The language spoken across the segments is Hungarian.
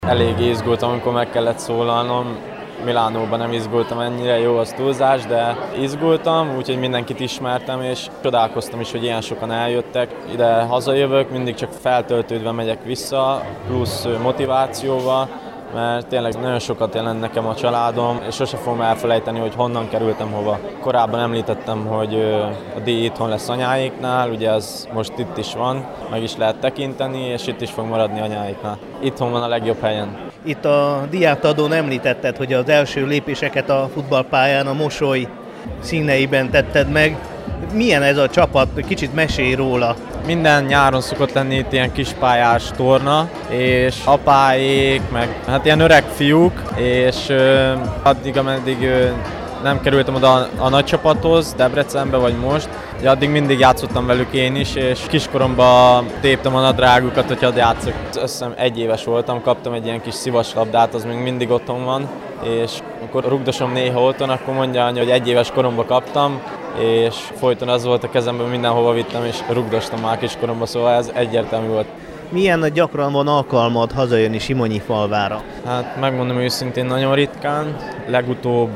Eléggé izgultam, amikor meg kellett szólalnom. Milánóban nem izgultam ennyire, jó, az túlzás, de izgultam, úgyhogy mindenkit ismertem, és csodálkoztam is, hogy ilyen sokan eljöttek. Ide hazajövök, mindig csak feltöltődve megyek vissza, plusz motivációval, mert tényleg nagyon sokat jelent nekem a családom, és sose fogom elfelejteni, hogy honnan kerültem hova. Korábban említettem, hogy a díj itthon lesz anyáiknál, ugye ez most itt is van, meg is lehet tekinteni, és itt is fog maradni anyáiknál. Itthon van a legjobb helyen. Itt a diátadón említetted, hogy az első lépéseket a futballpályán a Mosoly színeiben tetted meg. Milyen ez a csapat? Kicsit mesélj róla. Minden nyáron szokott lenni itt ilyen kispályás torna, és apáék, meg hát ilyen öreg fiúk, és addig, ameddig nem kerültem oda a nagy csapathoz, Debrecenbe vagy most, ugye addig mindig játszottam velük én is, és kiskoromban téptem a nadrágukat, hogy hadd játszok. Azt hiszem 1 éves voltam, kaptam egy ilyen kis szivaslabdát, az még mindig otthon van, és akkor rugdosom néha otthon, akkor mondja anya, hogy 1 éves koromban kaptam, és folyton az volt a kezemben, mindenhova vittem, és rugdostam már kiskoromban, szóval ez egyértelmű volt. Milyen gyakran van alkalmad hazajönni Simonyifalvára? Hát megmondom őszintén, nagyon ritkán. Legutóbb,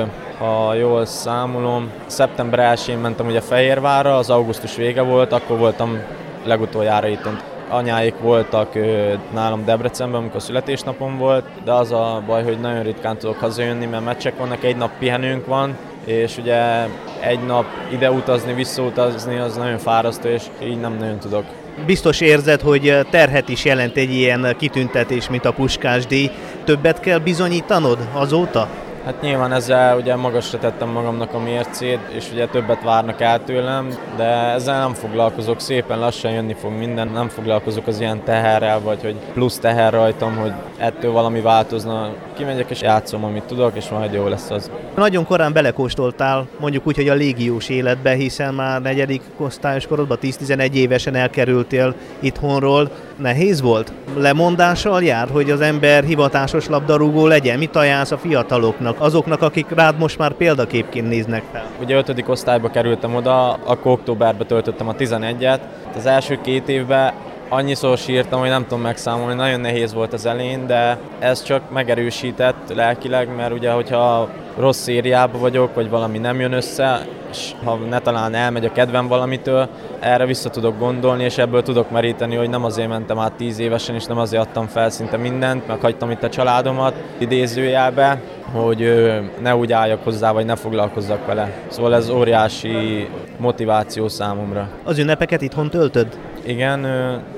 ha jól számolom, szeptember 1-én mentem ugye Fehérvárra, az augusztus vége volt, akkor voltam legutoljára itt. Anyáik voltak nálam Debrecenben, amikor születésnapom volt, de az a baj, hogy nagyon ritkán tudok hazajönni, mert meccsek vannak, 1 nap pihenőnk van, és ugye 1 nap ide utazni, visszautazni, az nagyon fárasztó, és így nem nagyon tudok. Biztos érzed, hogy terhet is jelent egy ilyen kitüntetés, mint a Puskás-díj. Többet kell bizonyítanod azóta? Hát nyilván ezzel ugye magasra tettem magamnak a mércét, és ugye többet várnak el tőlem, de ezzel nem foglalkozok, szépen lassan jönni fog minden, nem foglalkozok az ilyen teherrel, vagy hogy plusz teher rajtam, hogy ettől valami változna. Kimegyek és játszom, amit tudok, és majd jó lesz az. Nagyon korán belekóstoltál, mondjuk úgy, hogy a légiós életbe, hiszen már 4. osztályos korodban 10-11 évesen elkerültél itthonról. Nehéz volt? Lemondással jár, hogy az ember hivatásos labdarúgó legyen? Mit ajánlsz a fiataloknak, azoknak, akik rád most már példaképként néznek fel? Ugye 5. osztályba kerültem oda, akkor októberben töltöttem a 11-et. Az első 2 évben annyiszor sírtam, hogy nem tudom megszámolni, nagyon nehéz volt az elején, de ez csak megerősített lelkileg, mert ugye, hogyha rossz szériában vagyok, vagy valami nem jön össze, és ha ne talán elmegy a kedvem valamitől, erre vissza tudok gondolni, és ebből tudok meríteni, hogy nem azért mentem át 10 évesen, és nem azért adtam fel szinte mindent, meg hagytam itt a családomat idézőjelbe, hogy ne úgy álljak hozzá, vagy ne foglalkozzak vele. Szóval ez óriási motiváció számomra. Az ünnepeket itthon töltöd? Igen,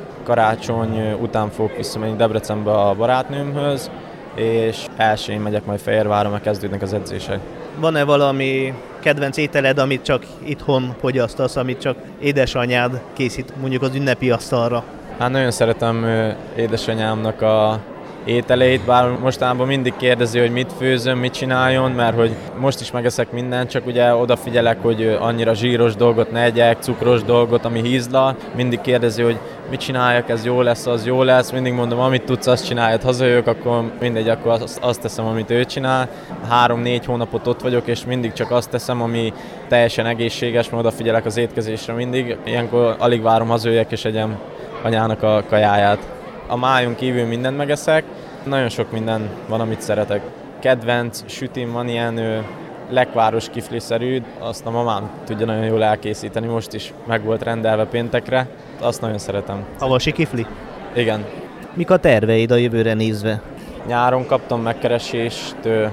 karácsony után fogok visszamenni Debrecenbe a barátnőmhöz, és 1-én megyek majd Fehérvárra, mert kezdődnek az edzések. Van-e valami kedvenc ételed, amit csak itthon fogyasztasz, amit csak édesanyád készít mondjuk az ünnepi asztalra? Hát nagyon szeretem édesanyámnak a ételeit, bár mostanában mindig kérdezi, hogy mit főzöm, mit csináljon, mert hogy most is megeszek mindent, csak ugye odafigyelek, hogy annyira zsíros dolgot ne egyek, cukros dolgot, ami hízla. Mindig kérdezi, hogy mit csináljak, ez jó lesz, az jó lesz. Mindig mondom, amit tudsz, azt csináljad, hazajövök, akkor mindegy, akkor azt teszem, amit ő csinál. 3-4 hónapot ott vagyok, és mindig csak azt teszem, ami teljesen egészséges, mert odafigyelek az étkezésre mindig. Ilyenkor alig várom, hazajöjjek és egyem anyának a kajáját. A májon kívül mindent megeszek, nagyon sok minden van, amit szeretek. Kedvenc sütim van ilyen lekváros kifliszerű, azt a mamám tudja nagyon jól elkészíteni, most is meg volt rendelve péntekre, azt nagyon szeretem. Havasi kifli? Igen. Mik a terveid a jövőre nézve? Nyáron kaptam megkeresést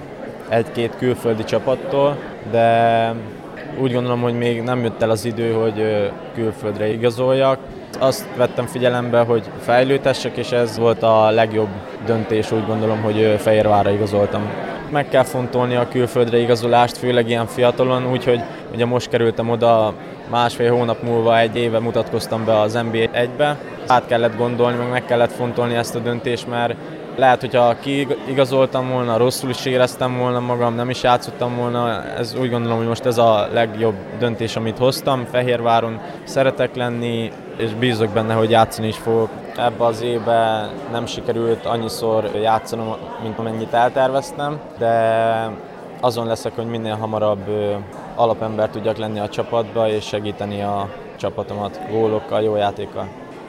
1-2 külföldi csapattól, de úgy gondolom, hogy még nem jött el az idő, hogy külföldre igazoljak. Azt vettem figyelembe, hogy fejlődhessek, és ez volt a legjobb döntés, úgy gondolom, hogy Fehérvárra igazoltam. Meg kell fontolni a külföldre igazolást, főleg ilyen fiatalon, úgyhogy ugye most kerültem oda, 1,5 hónap múlva 1 éve mutatkoztam be az NB1-be. Át kellett gondolni, meg kellett fontolni ezt a döntést, mert lehet, hogyha kiigazoltam volna, rosszul is éreztem volna magam, nem is játszottam volna. Ez úgy gondolom, hogy most ez a legjobb döntés, amit hoztam. Fehérváron szeretek lenni, és bízok benne, hogy játszani is fogok. Ebben az évben nem sikerült annyiszor játszanom, mint amennyit elterveztem, de azon leszek, hogy minél hamarabb alapember tudjak lenni a csapatba, és segíteni a csapatomat gólokkal, jó játékkal.